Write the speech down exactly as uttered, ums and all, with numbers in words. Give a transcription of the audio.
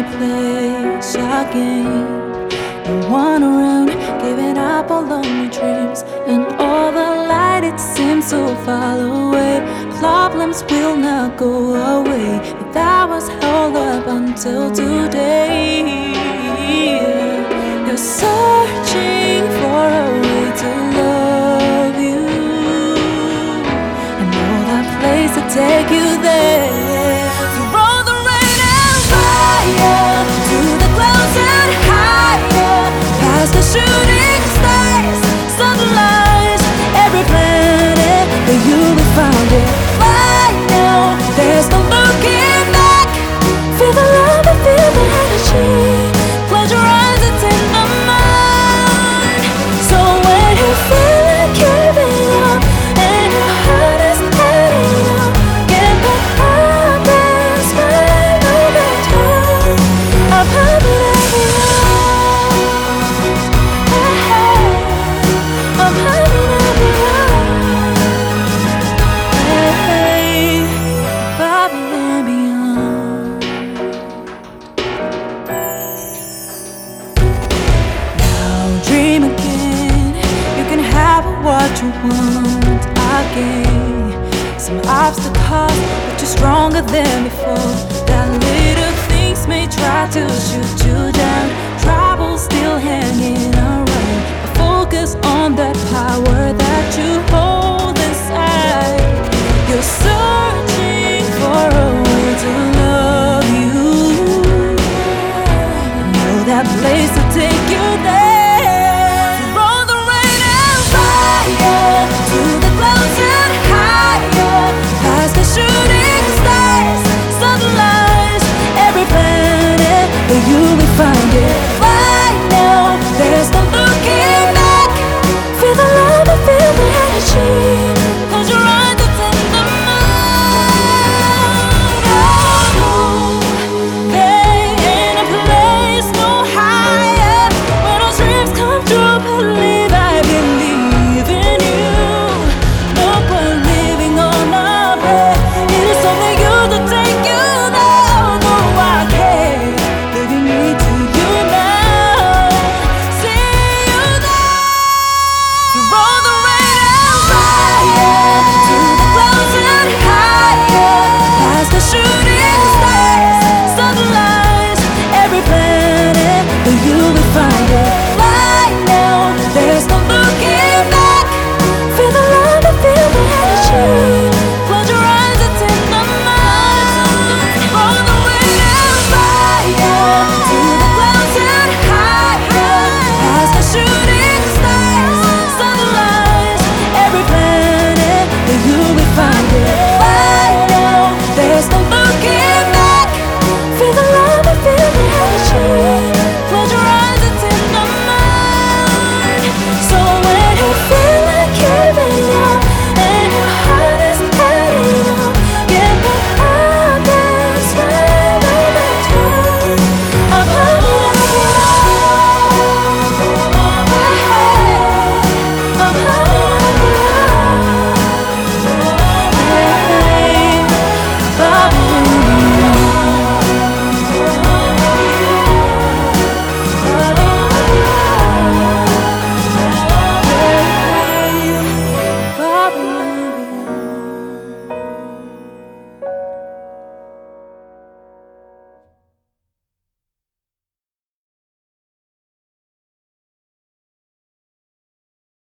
place again. No one around, giving up all on your dreams, and all the light it seems so far away. Problems will not go away, but that was held up until today. You're searching for a way to love you, and know that place to take you there. Through all the rain and fire, to the clouds and higher, past the shooting stars, sunlight, every planet that you will find it. Fly now, there's no looking back. Feel the love and feel the energy. Close your eyes, it's in the mind. So when you feel like giving up and your heart is getting up, get back up and smile all the time. I'm happy that we lost. Hey, hey. I'm happy that we lost. Hey, hey. Above and beyond. Now dream again. You can have what you want again. Some obstacles, but you're stronger than before. That little things may try to shoot you down. Trouble still hanging around, but focus on that power that you hold inside. You're searching for a way to love you, and know that place to